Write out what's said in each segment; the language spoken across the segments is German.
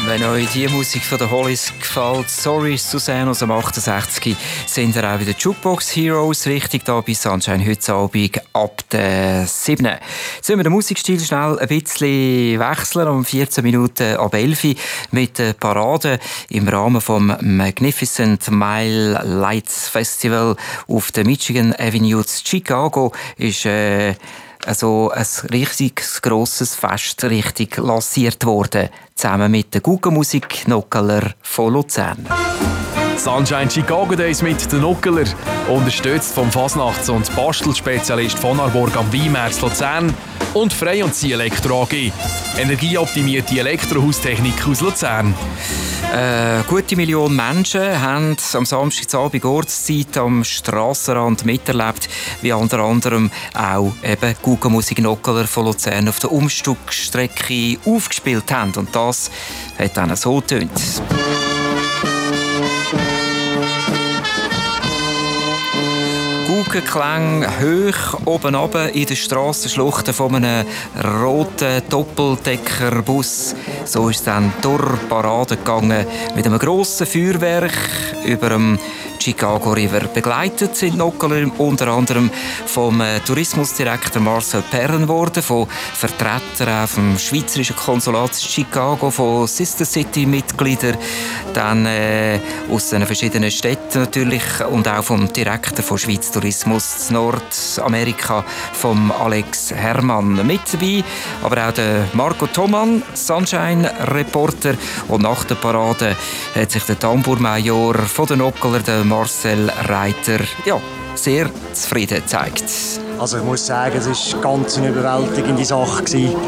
Wenn euch die Musik von den Hollies gefällt, sorry Susanne aus dem 68, sind ihr auch bei den Jukebox Heroes richtig da bei Sunshine heute Abend ab der 7. Jetzt müssen wir den Musikstil schnell ein bisschen wechseln, um 14 Minuten ab 11 mit der Parade im Rahmen vom Magnificent Mile Lights Festival auf der Michigan Avenue in Chicago ist also ein richtig grosses Fest richtig lanciert worden, zusammen mit der Guggenmusik Nockeler von Luzern. Sunshine Chicago Days mit den Nockeler, unterstützt vom Fasnachts- und Bastelspezialist von Arborg am Weinmärz Luzern und Frei und Sie Elektro AG. Energieoptimierte Elektrohaustechnik aus Luzern. Gute Million Menschen haben am Samstagabend Ortszeit am Strassenrand miterlebt, wie unter anderem auch eben Guggenmusik Nockeler von Luzern auf der Umstückstrecke aufgespielt haben. Und das hat dann so getönt. Guggenklang hoch oben runter in den Strassenschluchten von einem roten Doppeldeckerbus. So ist es dann durch die Parade gegangen mit einem grossen Feuerwerk über dem Chicago River. Begleitet sind Nockeler unter anderem vom Tourismusdirektor Marcel Perren worden, von Vertretern vom Schweizerischen Konsulat Chicago, von Sister City Mitgliedern, dann aus den verschiedenen Städten natürlich und auch vom Direktor von Schweiz Tourismus Nordamerika, vom Alex Hermann mit dabei, aber auch der Marco Thoman, Sunshine-Reporter, und nach der Parade hat sich der Tambourmajor von den Nockeler, der Marcel Reiter, sehr zufrieden gezeigt. Also ich muss sagen, es war ganz eine überwältigende Sache.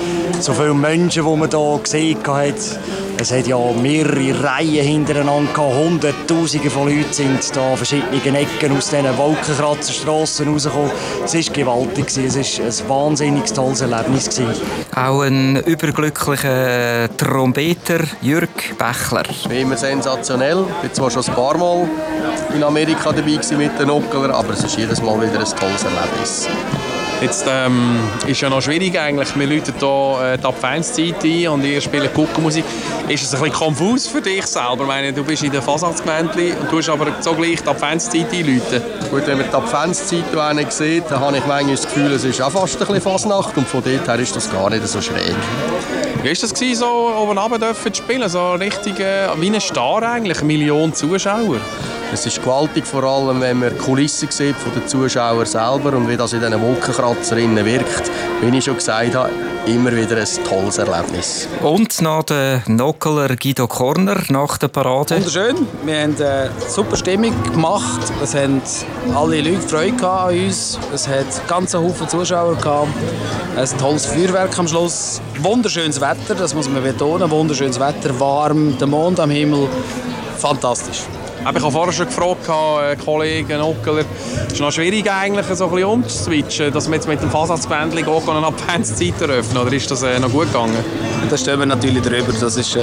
So viele Menschen, die man hier gesehen hat. Es hat ja mehrere Reihen hintereinander gehabt. Hunderttausende von Leuten sind da an verschiedenen Ecken aus diesen Wolkenkratzerstrassen rausgekommen. Es war gewaltig. Es war ein wahnsinnig tolles Erlebnis. Auch ein überglücklicher Trompeter, Jürg Bächler. Wie immer sensationell. Ich war zwar schon ein paar Mal in Amerika dabei mit den Nockeler, aber es ist jedes Mal wieder ein tolles Erlebnis. Jetzt ist ja noch schwierig eigentlich. Wir läuten hier die Adventszeit ein und ihr spielt Guggenmusik. Ist es ein bisschen konfus für dich selber? Ich meine, du bist in der Fasnachtsgemeinde und du hast aber so gleich die Adventszeit einläuten. Gut, wenn man die Adventszeit hier sieht, dann habe ich manchmal das Gefühl, es ist auch fast ein bisschen Fasnacht und von dort her ist das gar nicht so schräg. Wie war das, so oben runter zu spielen? So richtig wie ein Star eigentlich, 1 Million Zuschauer. Es ist gewaltig, vor allem wenn man die Kulissen sieht von den Zuschauern selber und wie das in diesen Wolkenkratzerinnen wirkt. Wie ich schon gesagt habe, immer wieder ein tolles Erlebnis. Und nach der Nockeler Guido Korner nach der Parade. Wunderschön. Wir haben eine super Stimmung gemacht. Es haben alle Leute Freude an uns. Es hat ganz Haufen Zuschauer gehabt. Ein tolles Feuerwerk am Schluss. Wunderschönes Wetter, das muss man betonen. Wunderschönes Wetter, warm, der Mond am Himmel. Fantastisch. Ich habe vorher schon gefragt, Kollegen Nockeler, es ist noch schwierig eigentlich so ein bisschen umzuswitchen, dass wir jetzt mit dem Fasnachtsbändchen auch eine Adventszeit eröffnen, oder ist das noch gut gegangen? Da stehen wir natürlich drüber. Das ist,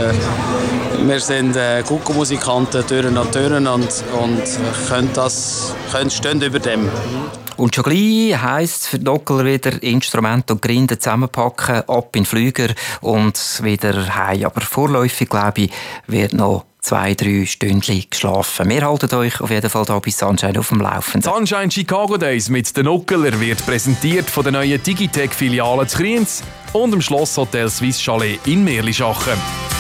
wir sind Guggenmusikanten Türen an Türen und stehen über dem. Und schon gleich heisst es für die Nockeler wieder Instrumente und Grinde zusammenpacken, ab in den Flüger und wieder heim. Aber vorläufig, glaube ich, wird noch 2-3 Stündchen geschlafen. Wir halten euch auf jeden Fall hier bei Sunshine auf dem Laufenden. Sunshine Chicago Days mit den Nockeler wird präsentiert von der neuen Digitec-Filiale zu Kriens und dem Schlosshotel Swiss Chalet in Merlischachen.